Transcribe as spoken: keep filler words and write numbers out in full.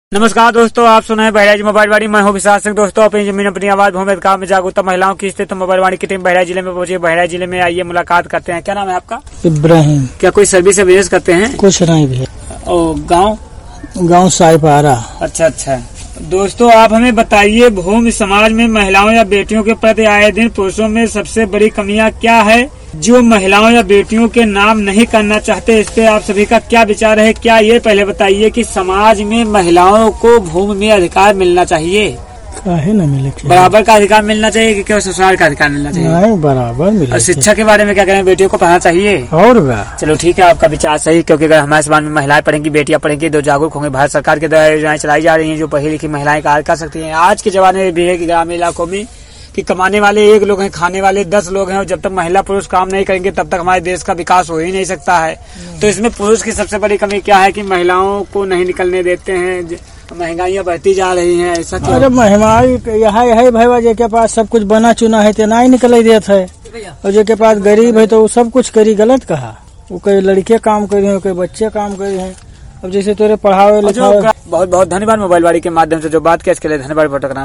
नमस्कार दोस्तों, आप सुना है बहराइच मोबाइल वाणी। मैं हूं विशाल सिंह। दोस्तों, अपनी जमीन अपनी आवाज भूमि अधिकार में जागरूकता महिलाओं की स्थिति मोबाइल वाणी की टीम बहराइच जिले में पहुंची। बहराइच जिले में आइए मुलाकात करते हैं। क्या नाम है आपका? इब्राहिम। क्या कोई सर्विस बिजनेस करते हैं? कुछ नहीं भैया। और गाँव गाँव साहिपारा। अच्छा अच्छा। दोस्तों, आप हमें बताइए, भूमि समाज में महिलाओं या बेटियों के प्रति आए दिन पुरुषों में सबसे बड़ी कमियां क्या है जो महिलाओं या बेटियों के नाम नहीं करना चाहते? इस पे आप सभी का क्या विचार है? क्या ये पहले बताइए कि समाज में महिलाओं को भूमि में अधिकार मिलना चाहिए? काहे न मिले? बराबर का अधिकार मिलना चाहिए कि केवल ससुराल का अधिकार मिलना चाहिए? नहीं, बराबर मिले। और शिक्षा के बारे में क्या करें? बेटियों को पढ़ाना चाहिए? और चलो ठीक है, आपका विचार सही, क्योंकि अगर हमारे समाज में महिलाएं पढ़ेंगी, बेटियां पढ़ेंगी, तो जागरूक होंगे। भारत सरकार के द्वारा योजनाएं चलाई जा रही हैं जो पढ़ी लिखी महिलाएं कार्य कर सकती हैं। आज के जमाने में भी है कि ग्रामीण इलाकों में कि कमाने वाले एक लोग हैं, खाने वाले दस लोग हैं, और जब तक महिला पुरुष काम नहीं करेंगे तब तक हमारे देश का विकास हो ही नहीं सकता है। तो इसमें पुरुष की सबसे बड़ी कमी क्या है कि महिलाओं को नहीं निकलने देते हैं। महंगाइयाँ बढ़ती जा रही हैं, ऐसा क्यों? अरे महंगाई यहाँ है भाई, जेके पास सब कुछ बना चुना है तो ना ही निकल देता है, और जेके पास गरीब है तो वो सब कुछ करी। गलत कहा, वो कई लड़के काम करी हैं, कई बच्चे काम करी हैं। अब जैसे तोरे पढ़ावे लिखावे। बहुत बहुत धन्यवाद मोबाइल वाणी के माध्यम से जो बात किया, इसके लिए धन्यवाद।